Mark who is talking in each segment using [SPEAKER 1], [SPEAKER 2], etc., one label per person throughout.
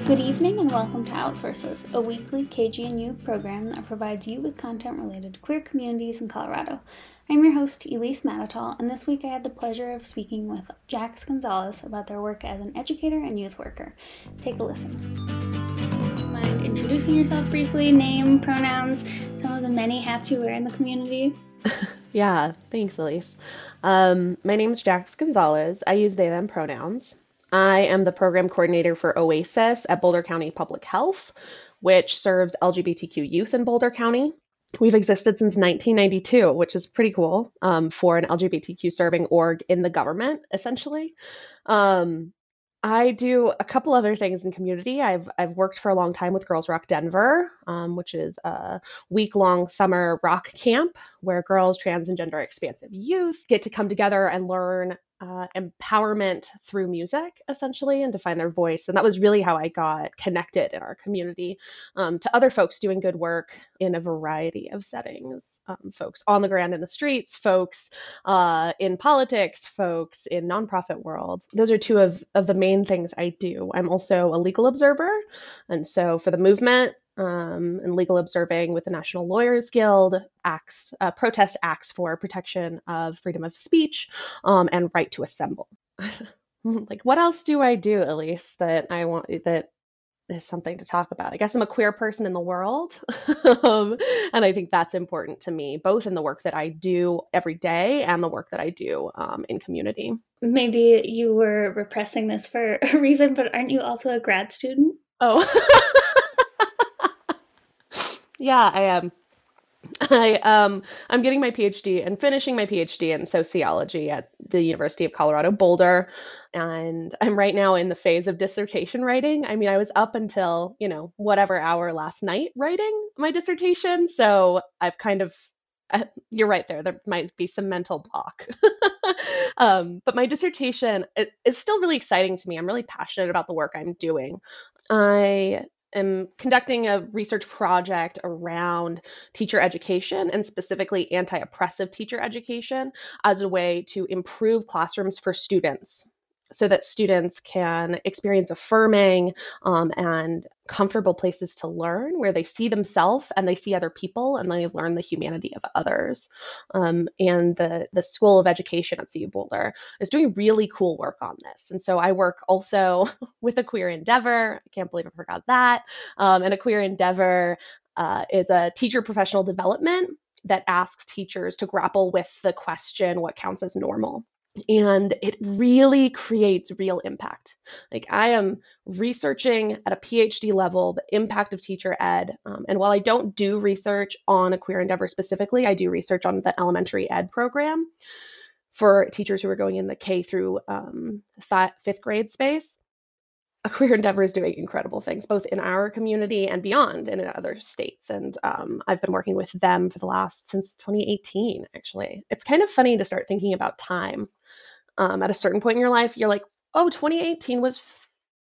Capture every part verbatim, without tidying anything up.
[SPEAKER 1] Good evening and welcome to Outsources, a weekly K G N U program that provides you with content related to queer communities in Colorado. I'm your host, Elise Matatal, and this week I had the pleasure of speaking with Jax Gonzalez about their work as an educator and youth worker. Take a listen. Do you mind introducing yourself briefly, name, pronouns, some of the many hats you wear in the community?
[SPEAKER 2] Yeah, thanks, Elise. Um, my name is Jax Gonzalez. I use they, them pronouns. I am the program coordinator for OASIS at Boulder County Public Health, which serves L G B T Q youth in Boulder County. We've existed since nineteen ninety-two, which is pretty cool um, for an L G B T Q serving org in the government, essentially. Um, I do a couple other things in community. I've I've worked for a long time with Girls Rock Denver, um, which is a week-long summer rock camp where girls, trans, and gender expansive youth get to come together and learn uh, empowerment through music, essentially, and to find their voice. And that was really how I got connected in our community um, to other folks doing good work in a variety of settings. Um, folks on the ground in the streets, folks uh, in politics, folks in nonprofit world. Those are two of, of the main things I do. I'm also a legal observer. And so for the movement, Um, and legal observing with the National Lawyers Guild, acts, uh, protest acts for protection of freedom of speech um, and right to assemble. Like, what else do I do, Elise, that I want that is something to talk about? I guess I'm a queer person in the world, um, and I think that's important to me, both in the work that I do every day and the work that I do um, in community.
[SPEAKER 1] Maybe you were repressing this for a reason, but aren't you also a grad student?
[SPEAKER 2] Oh. Yeah, I am. I um I'm getting my PhD and finishing my PhD in sociology at the University of Colorado Boulder, and I'm right now in the phase of dissertation writing. I mean, I was up until, you know, whatever hour last night writing my dissertation, so I've kind of uh, you're right there. There might be some mental block. um, but my dissertation it, is still really exciting to me. I'm really passionate about the work I'm doing. I am conducting a research project around teacher education and specifically anti-oppressive teacher education as a way to improve classrooms for students so that students can experience affirming um, and comfortable places to learn where they see themselves and they see other people and they learn the humanity of others. Um, and the, the School of Education at C U Boulder is doing really cool work on this. And so I work also with a queer endeavor. I can't believe I forgot that. Um, and a queer endeavor uh, is a teacher professional development that asks teachers to grapple with the question, what counts as normal? And it really creates real impact. Like, I am researching at a PhD level the impact of teacher ed. Um, and while I don't do research on a queer endeavor specifically, I do research on the elementary ed program for teachers who are going in the K through um, fi- fifth grade space. A queer endeavor is doing incredible things, both in our community and beyond, and in other states. And um, I've been working with them for the last, since twenty eighteen, actually. It's kind of funny to start thinking about time. Um, at a certain point in your life, you're like, oh, twenty eighteen was f-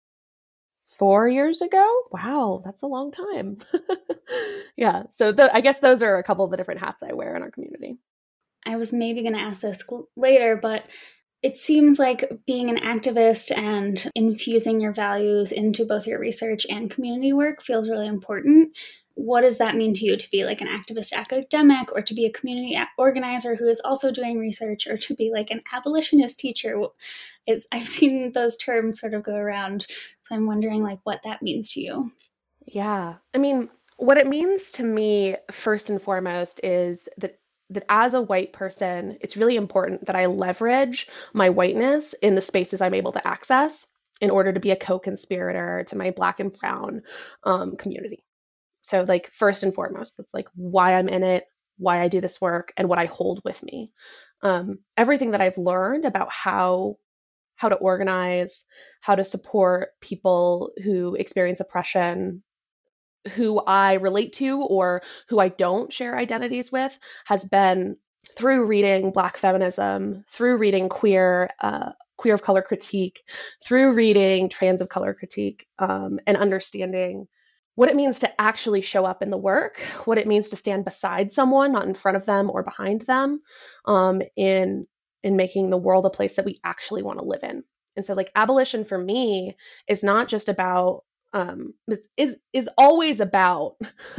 [SPEAKER 2] four years ago? Wow, that's a long time. Yeah, so the, I guess those are a couple of the different hats I wear in our community.
[SPEAKER 1] I was maybe going to ask this later, but it seems like being an activist and infusing your values into both your research and community work feels really important. What does that mean to you to be like an activist academic, or to be a community organizer who is also doing research, or to be like an abolitionist teacher? It's, I've seen those terms sort of go around, so I'm wondering like what that means to you.
[SPEAKER 2] Yeah, I mean, what it means to me, first and foremost, is that that as a white person, it's really important that I leverage my whiteness in the spaces I'm able to access in order to be a co-conspirator to my Black and Brown um, community. So, like, first and foremost, that's like why I'm in it, why I do this work, and what I hold with me. Um, everything that I've learned about how how to organize, how to support people who experience oppression, who I relate to or who I don't share identities with, has been through reading Black feminism, through reading queer uh, queer of color critique, through reading trans of color critique, um, and understanding what it means to actually show up in the work, what it means to stand beside someone, not in front of them or behind them, um, in in making the world a place that we actually want to live in. And so, like, abolition for me is not just about um, is, is is always about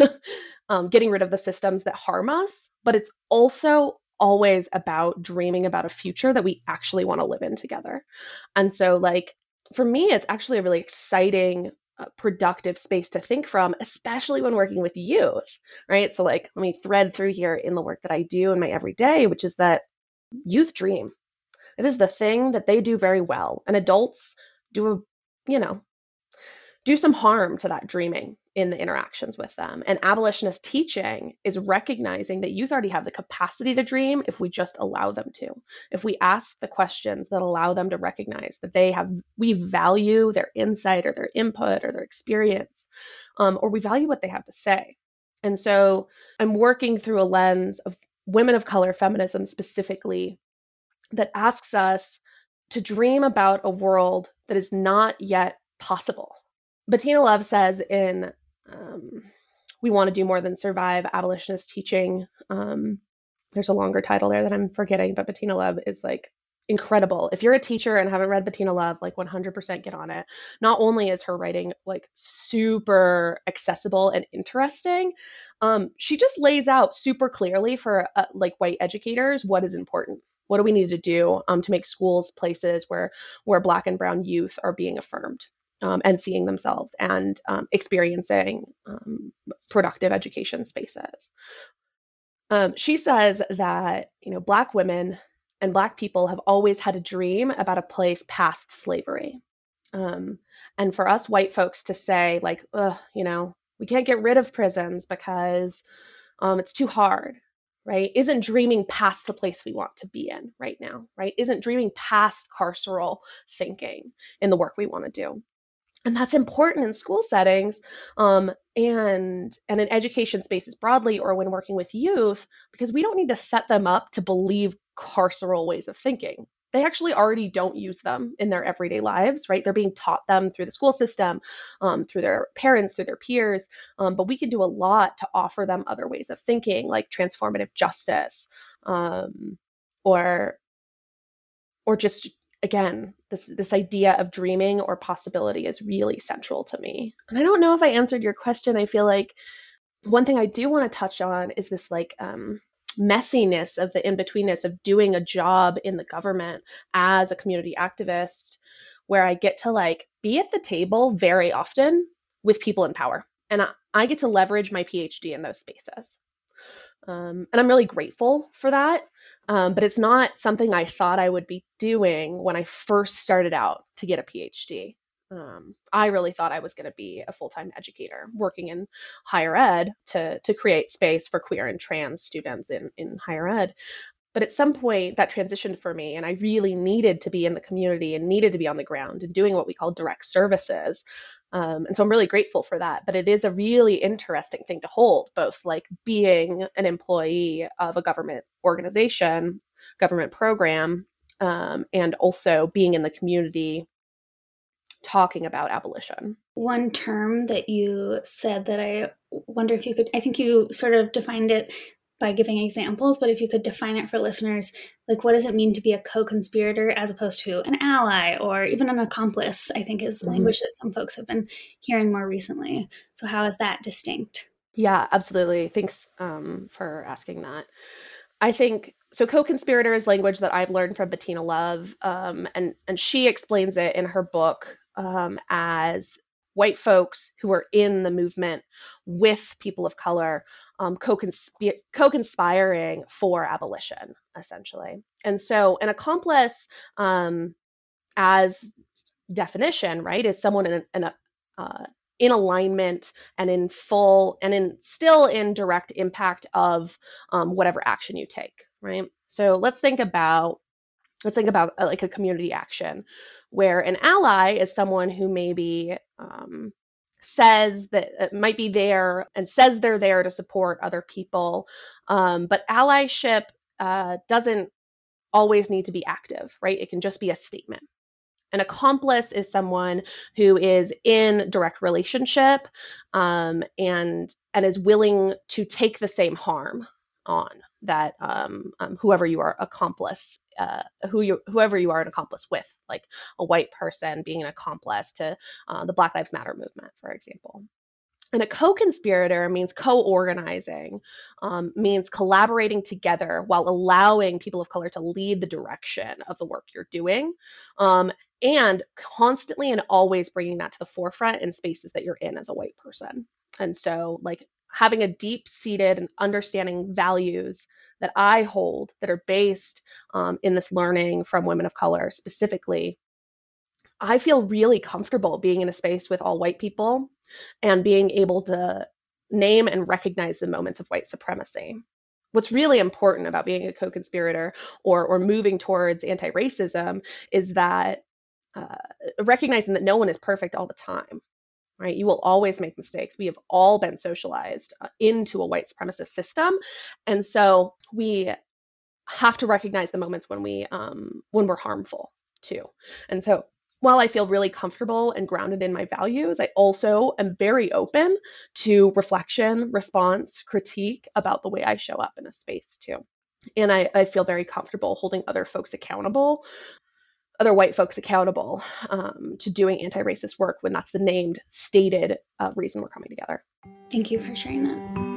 [SPEAKER 2] um, getting rid of the systems that harm us, but it's also always about dreaming about a future that we actually want to live in together. And so, like, for me, it's actually a really exciting, uh, productive space to think from, especially when working with youth, right? So, like, let me thread through here in the work that I do in my everyday, which is that youth dream. It is the thing that they do very well, and adults do a, you know, do some harm to that dreaming in the interactions with them. And abolitionist teaching is recognizing that youth already have the capacity to dream if we just allow them to. If we ask the questions that allow them to recognize that they have, we value their insight or their input or their experience, um, or we value what they have to say. And so I'm working through a lens of women of color feminism specifically that asks us to dream about a world that is not yet possible. Bettina Love says in um, We Want to Do More Than Survive, Abolitionist Teaching, um, there's a longer title there that I'm forgetting, but Bettina Love is like incredible. If you're a teacher and haven't read Bettina Love, like one hundred percent get on it. Not only is her writing like super accessible and interesting, um, she just lays out super clearly for uh, like white educators what is important. What do we need to do um, to make schools places where where Black and Brown youth are being affirmed? Um, and seeing themselves and um, experiencing um, productive education spaces. Um, she says that, you know, Black women and Black people have always had a dream about a place past slavery. Um, and for us white folks to say, like, ugh, you know, we can't get rid of prisons because um, it's too hard, right? Isn't dreaming past the place we want to be in right now, right? Isn't dreaming past carceral thinking in the work we want to do. And that's important in school settings um, and and in education spaces broadly, or when working with youth, because we don't need to set them up to believe carceral ways of thinking. They actually already don't use them in their everyday lives, right? They're being taught them through the school system, um, through their parents, through their peers. Um, but we can do a lot to offer them other ways of thinking, like transformative justice, um, or or just again, this this idea of dreaming or possibility is really central to me. And I don't know if I answered your question. I feel like one thing I do want to touch on is this like um, messiness of the in-betweenness of doing a job in the government as a community activist, where I get to like be at the table very often with people in power. And I, I get to leverage my PhD in those spaces. Um, and I'm really grateful for that. Um, but it's not something I thought I would be doing when I first started out to get a PhD. Um, I really thought I was going to be a full-time educator working in higher ed to, to create space for queer and trans students in, in higher ed. But at some point that transitioned for me, and I really needed to be in the community and needed to be on the ground and doing what we call direct services. Um, and so I'm really grateful for that. But it is a really interesting thing to hold, both like being an employee of a government organization, government program, um, and also being in the community talking about abolition.
[SPEAKER 1] One term that you said that I wonder if you could, I think you sort of defined it by giving examples, but if you could define it for listeners, like what does it mean to be a co-conspirator as opposed to an ally or even an accomplice, I think is mm-hmm. language that some folks have been hearing more recently. So how is that distinct?
[SPEAKER 2] Yeah, absolutely. Thanks um, for asking that. I think, so co-conspirator is language that I've learned from Bettina Love, um, and, and she explains it in her book um, as white folks who are in the movement with people of color, um, co-consp- co-conspiring for abolition, essentially. And so an accomplice, um, as definition, right, is someone in, in, a, uh, in alignment and in full and in still in direct impact of um, whatever action you take, right? So let's think about let's think about uh, like a community action where an ally is someone who maybe um, says that it might be there and says they're there to support other people. Um, but allyship uh, doesn't always need to be active, right? It can just be a statement. An accomplice is someone who is in direct relationship um, and and is willing to take the same harm on that um, um, whoever you are accomplice, uh, who you whoever you are an accomplice with. like a white person being an accomplice to uh, the Black Lives Matter movement, for example. And a co-conspirator means co-organizing, um, means collaborating together while allowing people of color to lead the direction of the work you're doing, um, and constantly and always bringing that to the forefront in spaces that you're in as a white person. And so, like, having a deep-seated and understanding values that I hold that are based um, in this learning from women of color specifically, I feel really comfortable being in a space with all white people and being able to name and recognize the moments of white supremacy. What's really important about being a co-conspirator or, or moving towards anti-racism is that uh, recognizing that no one is perfect all the time, right? You will always make mistakes. We have all been socialized uh, into a white supremacist system. And so we have to recognize the moments when we um, when we're harmful too. And so while I feel really comfortable and grounded in my values, I also am very open to reflection, response, critique about the way I show up in a space too. And I, I feel very comfortable holding other folks accountable, other white folks accountable um, to doing anti-racist work when that's the named, stated uh, reason we're coming together.
[SPEAKER 1] Thank you for sharing that.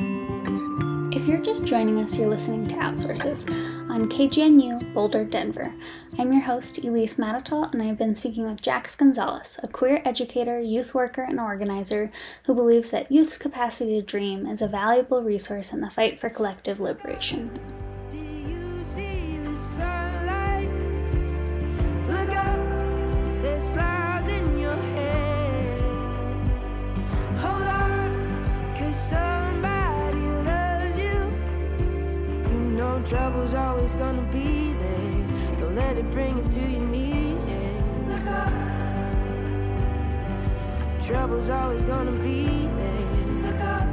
[SPEAKER 1] If you're just joining us, you're listening to Outsources on K G N U Boulder, Denver. I'm your host, Elise Matatal, and I've been speaking with Jax Gonzalez, a queer educator, youth worker, and organizer who believes that youth's capacity to dream is a valuable resource in the fight for collective liberation.
[SPEAKER 3] Do you see the sunlight? Look up, there's flowers in your hair. Hold on, 'cause somebody loves you. You know trouble's always gonna be there. Don't let it bring you to your knees, yeah. Look up, trouble's always gonna be there. Look up,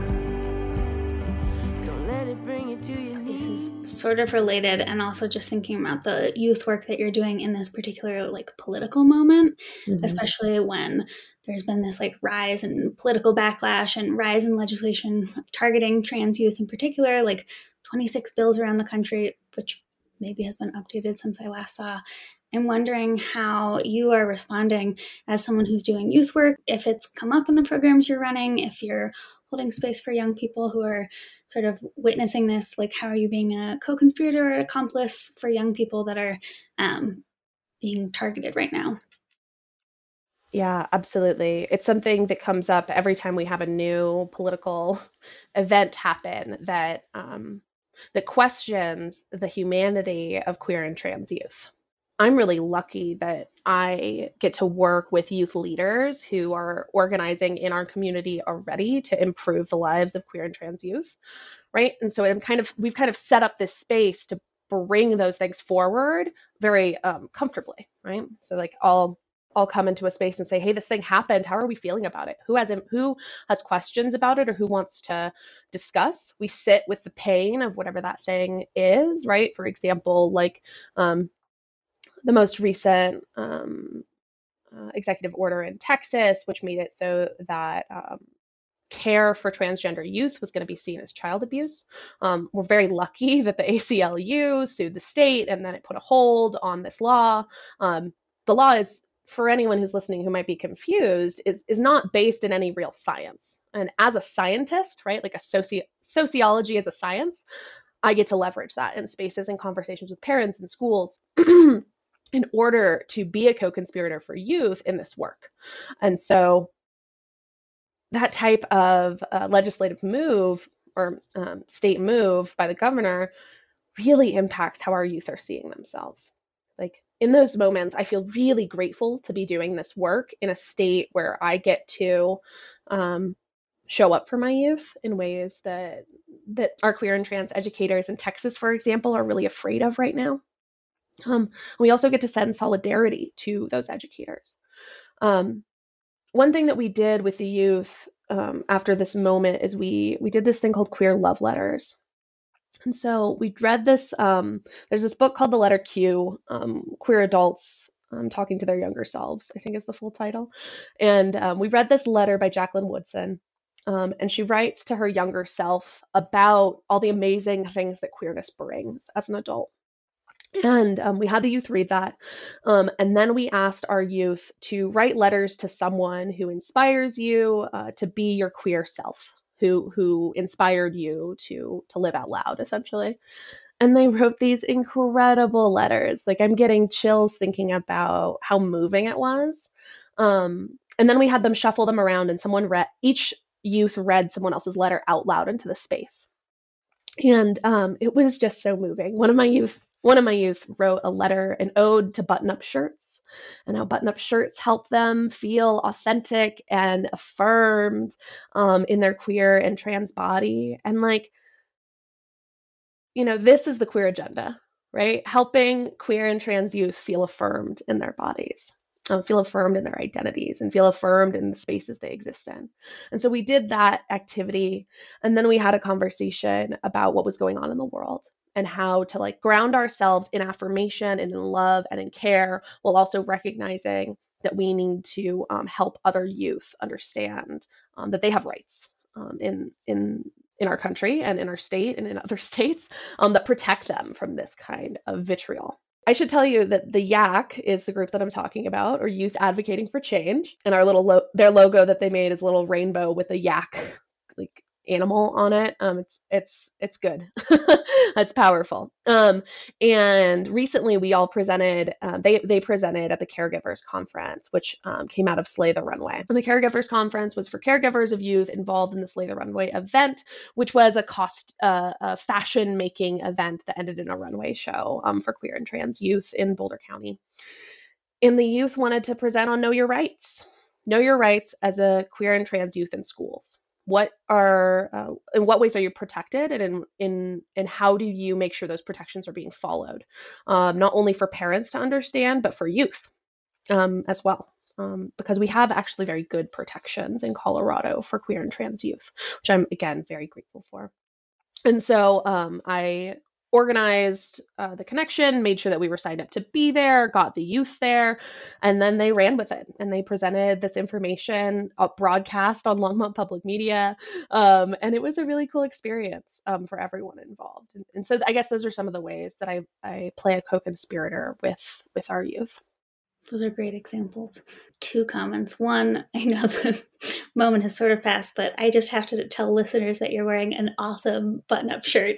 [SPEAKER 3] don't let it bring you to your knees.
[SPEAKER 1] This is sort of related, and also just thinking about the youth work that you're doing in this particular like political moment,
[SPEAKER 2] Mm-hmm.
[SPEAKER 1] especially when there's been this like rise in political backlash and rise in legislation targeting trans youth in particular, like twenty-six bills around the country, which maybe has been updated since I last saw. I'm wondering how you are responding as someone who's doing youth work, if it's come up in the programs you're running, if you're holding space for young people who are sort of witnessing this, like how are you being a co-conspirator or accomplice for young people that are um, being targeted right now?
[SPEAKER 2] Yeah, absolutely. It's something that comes up every time we have a new political event happen that um, that questions the humanity of queer and trans youth. I'm really lucky that I get to work with youth leaders who are organizing in our community already to improve the lives of queer and trans youth, right? And so I'm kind of we've kind of set up this space to bring those things forward very um, comfortably, right? So like I'll I'll come into a space and say, hey, this thing happened. How are we feeling about it? Who has who has questions about it or who wants to discuss? We sit with the pain of whatever that thing is, right? For example, like um, the most recent um, uh, executive order in Texas, which made it so that um, care for transgender youth was going to be seen as child abuse. Um, we're very lucky that the A C L U sued the state and then it put a hold on this law. Um, the law is, for anyone who's listening who might be confused, is, is not based in any real science. And as a scientist, right, like a soci- sociology as a science, I get to leverage that in spaces and conversations with parents and schools in order to be a co-conspirator for youth in this work. And so that type of uh, legislative move or um, state move by the governor really impacts how our youth are seeing themselves. Like in those moments, I feel really grateful to be doing this work in a state where I get to um, show up for my youth in ways that that our queer and trans educators in Texas, for example, are really afraid of right now. Um, we also get to send solidarity to those educators. Um, one thing that we did with the youth um, after this moment is we we did this thing called queer love letters. And so we read this, um, there's this book called The Letter Q, um, Queer Adults um, Talking to Their Younger Selves, I think is the full title. And um, we read this letter by Jacqueline Woodson. Um, and she writes to her younger self about all the amazing things that queerness brings as an adult. And um, we had the youth read that. Um, and then we asked our youth to write letters to someone who inspires you uh, to be your queer self, who who inspired you to to live out loud, essentially. And they wrote these incredible letters. Like, I'm getting chills thinking about how moving it was. Um, and then we had them shuffle them around, and someone read each youth read someone else's letter out loud into the space. And um, it was just so moving. One of my youth, one of my youth wrote a letter, an ode to button-up shirts, and how button-up shirts help them feel authentic and affirmed um, in their queer and trans body. And like, you know, this is the queer agenda, right? Helping queer and trans youth feel affirmed in their bodies, um, feel affirmed in their identities, and feel affirmed in the spaces they exist in. And so we did that activity, and then we had a conversation about what was going on in the world and how to like ground ourselves in affirmation and in love and in care, while also recognizing that we need to um, help other youth understand um, that they have rights um, in in in our country and in our state and in other states um, that protect them from this kind of vitriol. I should tell you that the Y A C is the group that I'm talking about, or Youth Advocating for Change, and our little lo- their logo that they made is a little rainbow with a yak like animal on it. Um, it's it's it's good. It's powerful. Um, and recently we all presented. Uh, they they presented at the Caregivers Conference, which um, came out of Slay the Runway. And the Caregivers Conference was for caregivers of youth involved in the Slay the Runway event, which was a cost uh, a fashion making event that ended in a runway show um, for queer and trans youth in Boulder County. And the youth wanted to present on Know Your Rights. Know your rights as a queer and trans youth in schools. What are, uh, in what ways are you protected, and in, in, and how do you make sure those protections are being followed? Um, not only for parents to understand, but for youth um, as well. Um, because we have actually very good protections in Colorado for queer and trans youth, which I'm, again, very grateful for. And so um, I organized uh, the connection, made sure that we were signed up to be there, got the youth there, and then they ran with it. And they presented this information uh, broadcast on Longmont Public Media. Um, and it was a really cool experience um, for everyone involved. And, and so I guess those are some of the ways that I, I play a co-conspirator with, with our youth.
[SPEAKER 1] Those are great examples. Two comments. One, I know the moment has sort of passed, but I just have to tell listeners that you're wearing an awesome button-up shirt.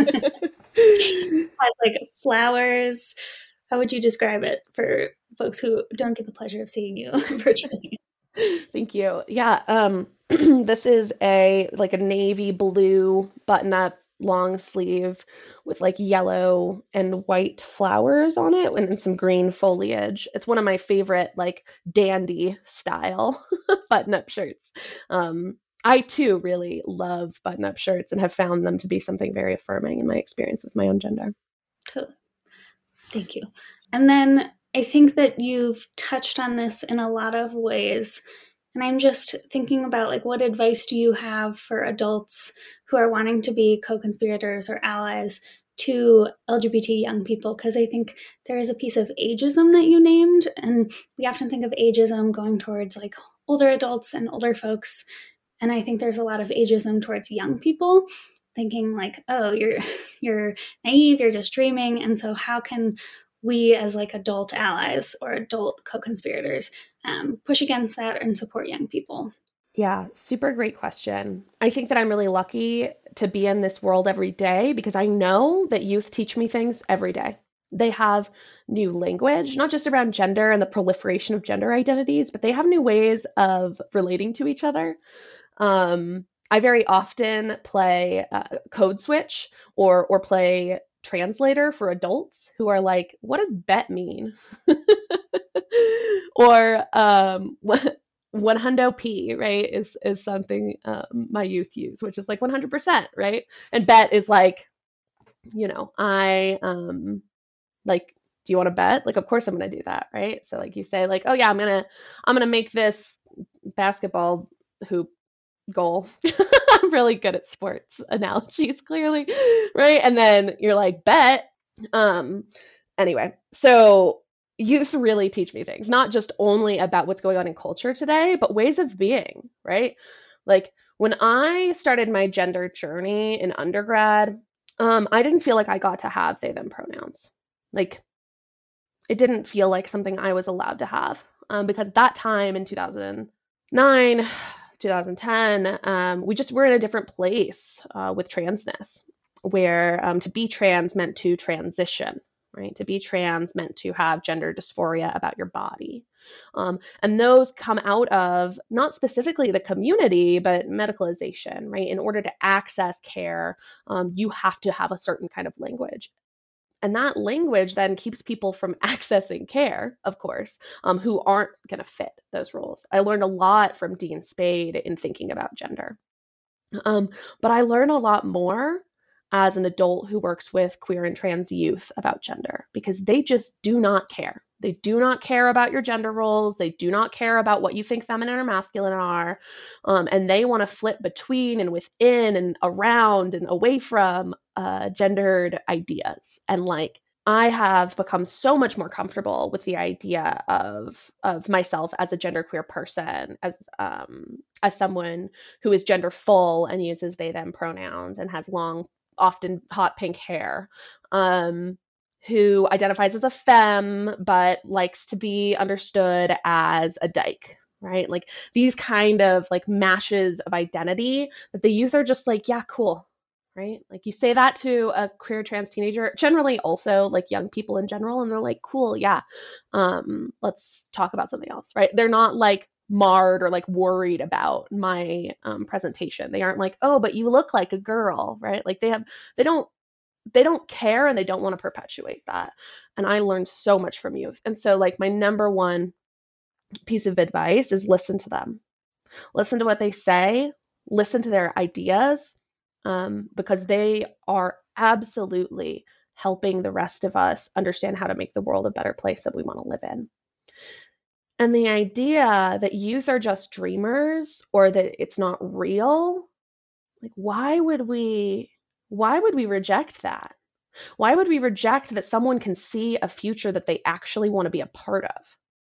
[SPEAKER 1] It has like flowers. How would you describe it for folks who don't get the pleasure of seeing you virtually?
[SPEAKER 2] Thank you. Yeah, um, this is a like a navy blue button-up long sleeve with like yellow and white flowers on it and some green foliage. It's one of my favorite like dandy style button-up shirts. Um, I too really love button-up shirts and have found them to be something very affirming in my experience with my own gender.
[SPEAKER 1] Totally. Thank you. And then I think that you've touched on this in a lot of ways. And I'm just thinking about like, what advice do you have for adults who are wanting to be co-conspirators or allies to L G B T young people? Because I think there is a piece of ageism that you named, and we often think of ageism going towards like older adults and older folks. And I think there's a lot of ageism towards young people, thinking like, oh, you're you're naive, you're just dreaming. And so how can we as like adult allies or adult co-conspirators um, push against that and support young people?
[SPEAKER 2] Yeah, super great question. I think that I'm really lucky to be in this world every day because I know that youth teach me things every day. They have new language, not just around gender and the proliferation of gender identities, but they have new ways of relating to each other. Um, I very often play uh, code switch or or play translator for adults who are like, what does bet mean? Or um, one hundo P, right, is is something um, my youth use, which is like one hundred percent, right? And bet is like, you know, I um like, do you want to bet? Like, of course I'm going to do that, right? So like you say like, oh yeah, I'm going to I'm going to make this basketball hoop goal. I'm really good at sports analogies, clearly, right? And then you're like, bet. Um, anyway, so youth really teach me things, not just only about what's going on in culture today, but ways of being, right? Like when I started my gender journey in undergrad, um, I didn't feel like I got to have they, them pronouns. Like, it didn't feel like something I was allowed to have, um, because at that time in two thousand nine, two thousand ten, um, we just were in a different place uh, with transness, where um, to be trans meant to transition, right? To be trans meant to have gender dysphoria about your body. Um, and those come out of not specifically the community, but medicalization, right? In order to access care, um, you have to have a certain kind of language. And that language then keeps people from accessing care, of course, um, who aren't going to fit those roles. I learned a lot from Dean Spade in thinking about gender. Um, but I learn a lot more as an adult who works with queer and trans youth about gender, because they just do not care. They do not care about your gender roles. They do not care about what you think feminine or masculine are. Um, and they want to flip between and within and around and away from uh, gendered ideas. And like, I have become so much more comfortable with the idea of of myself as a genderqueer person, as um, as someone who is gender full and uses they them pronouns and has long, often hot pink hair, um, who identifies as a femme but likes to be understood as a dyke, right? Like these kind of like mashes of identity that the youth are just like, yeah, cool. Right? Like you say that to a queer trans teenager, generally also like young people in general, and they're like, cool, yeah, um, let's talk about something else, right? They're not like marred or like worried about my um, presentation. They aren't like, oh, but you look like a girl, right? Like they have, they don't, they don't care, and they don't want to perpetuate that. And I learned so much from youth. And so like my number one piece of advice is listen to them. Listen to what they say, listen to their ideas, um, because they are absolutely helping the rest of us understand how to make the world a better place that we want to live in. And the idea that youth are just dreamers or that it's not real, like why would we why would we reject that? Why would we reject that someone can see a future that they actually want to be a part of?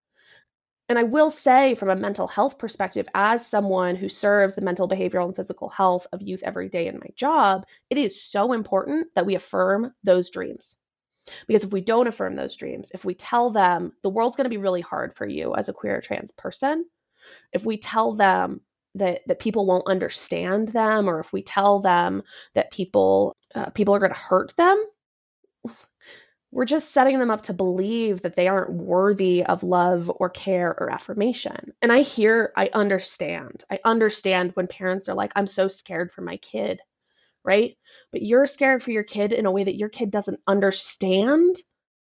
[SPEAKER 2] And I will say, from a mental health perspective, as someone who serves the mental, behavioral, and physical health of youth every day in my job, it is so important that we affirm those dreams. Because if we don't affirm those dreams, if we tell them the world's going to be really hard for you as a queer or trans person, if we tell them that that people won't understand them, or if we tell them that people uh, people are going to hurt them, we're just setting them up to believe that they aren't worthy of love or care or affirmation. And I hear, I understand. I understand when parents are like, I'm so scared for my kid, right? But you're scared for your kid in a way that your kid doesn't understand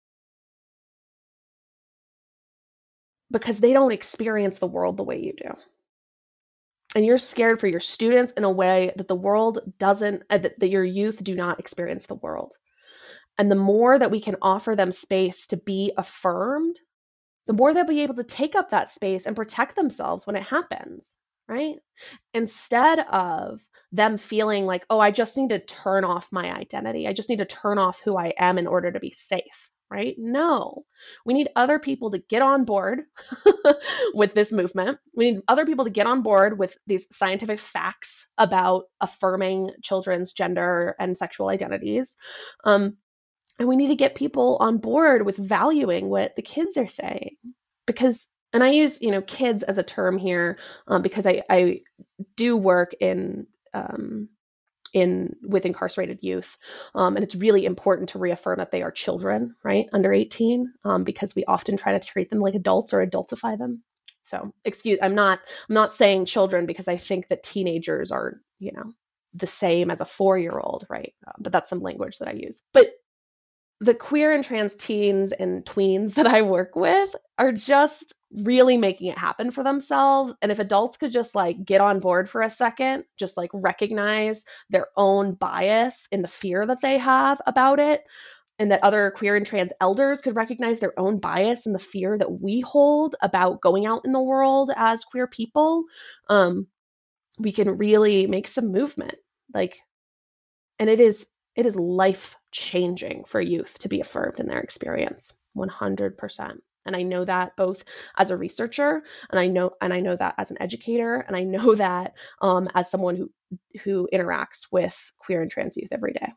[SPEAKER 2] because they don't experience the world the way you do. And you're scared for your students in a way that the world doesn't, uh, that, that your youth do not experience the world. And the more that we can offer them space to be affirmed, the more they'll be able to take up that space and protect themselves when it happens, right? Instead of them feeling like, oh, I just need to turn off my identity. I just need to turn off who I am in order to be safe, right? No, we need other people to get on board with this movement. We need other people to get on board with these scientific facts about affirming children's gender and sexual identities. Um, And we need to get people on board with valuing what the kids are saying. Because, and I use, you know, kids as a term here um, because I, I do work in, um, in with incarcerated youth. Um, and it's really important to reaffirm that they are children, right, under eighteen, um, because we often try to treat them like adults or adultify them. So, excuse, I'm not, I'm not saying children because I think that teenagers are, you know, the same as a four-year-old, right? Uh, but that's some language that I use. But the queer and trans teens and tweens that I work with are just really making it happen for themselves. And if adults could just like get on board for a second, just like recognize their own bias in the fear that they have about it, and that other queer and trans elders could recognize their own bias and the fear that we hold about going out in the world as queer people, um, we can really make some movement. Like, and it is It is life-changing for youth to be affirmed in their experience, one hundred percent. And I know that both as a researcher, and I know and I know that as an educator, and I know that um, as someone who who interacts with queer and trans youth every day.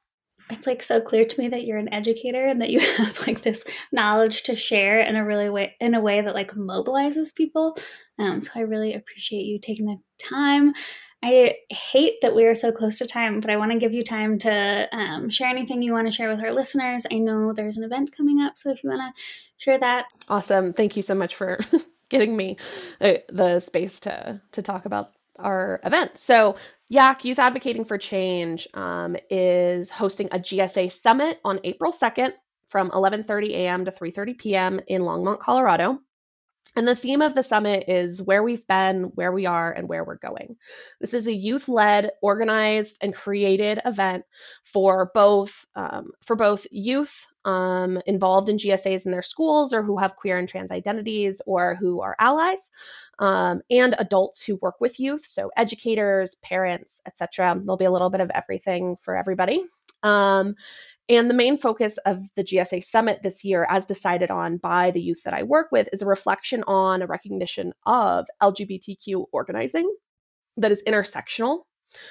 [SPEAKER 1] it's like so clear to me that you're an educator and that you have like this knowledge to share in a really way in a way that like mobilizes people. Um, so I really appreciate you taking the time. I hate that we are so close to time, but I want to give you time to um, share anything you want to share with our listeners. I know there's an event coming up, so if you want to share that.
[SPEAKER 2] Awesome. Thank you so much for getting me uh, the space to to talk about our event. So Y A C, Youth Advocating for Change, um, is hosting a G S A Summit on April second from eleven thirty a.m. to three thirty p.m. in Longmont, Colorado. And the theme of the summit is where we've been, where we are, and where we're going. This is a youth-led, organized, and created event for both um, for both youth um, involved in G S As in their schools, or who have queer and trans identities, or who are allies, um, and adults who work with youth, so educators, parents, et cetera. There'll be a little bit of everything for everybody. Um, And the main focus of the G S A Summit this year, as decided on by the youth that I work with, is a reflection on a recognition of L G B T Q organizing that is intersectional,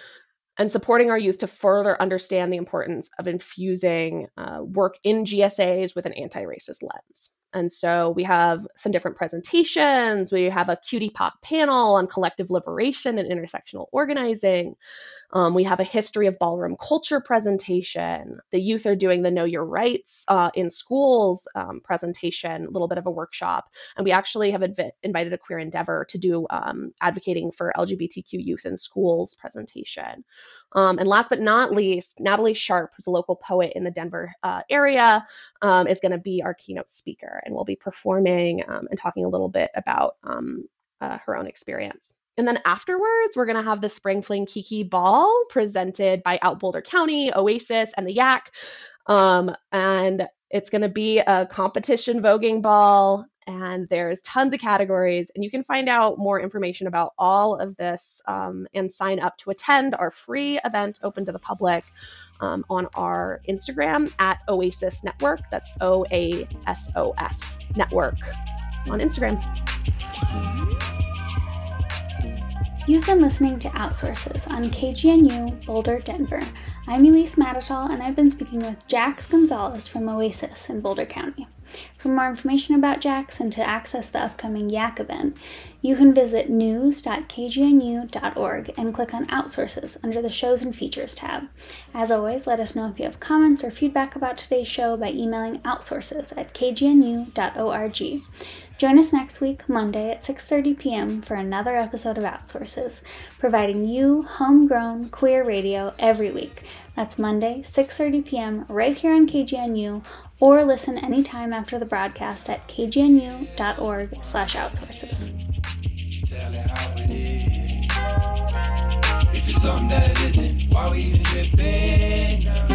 [SPEAKER 2] and supporting our youth to further understand the importance of infusing uh, work in G S As with an anti-racist lens. And so we have some different presentations. We have a cutie pop panel on collective liberation and intersectional organizing. Um, we have a history of ballroom culture presentation. The youth are doing the Know Your Rights uh, in Schools um, presentation, a little bit of a workshop. And we actually have inv- invited a Queer Endeavor to do um, advocating for L G B T Q youth in schools presentation. Um, and last but not least, Natalie Sharp, who's a local poet in the Denver uh, area, um, is going to be our keynote speaker, and we'll be performing um, and talking a little bit about um, uh, her own experience. And then afterwards, we're going to have the Spring Fling Kiki Ball presented by Out Boulder County, Oasis, and the Y A C. Um, and it's going to be a competition voguing ball, and there's tons of categories. And you can find out more information about all of this um, and sign up to attend our free event open to the public um, on our Instagram at Oasis Network. That's O A S O S Network on Instagram.
[SPEAKER 1] You've been listening to Outsources on K G N U Boulder, Denver. I'm Elise Matitol, and I've been speaking with Jax Gonzalez from Oasis in Boulder County. For more information about Jax and to access the upcoming Y A C event, you can visit news dot k g n u dot org and click on Outsources under the Shows and Features tab. As always, let us know if you have comments or feedback about today's show by emailing outsources at k g n u dot org. Join us next week, Monday at six thirty p.m. for another episode of Outsources, providing you homegrown queer radio every week. That's Monday, six thirty p.m. right here on K G N U, or listen anytime after the broadcast at k g n u dot org slash outsources.
[SPEAKER 3] Tell it how it is. If it's something that it isn't, why we even tripping now?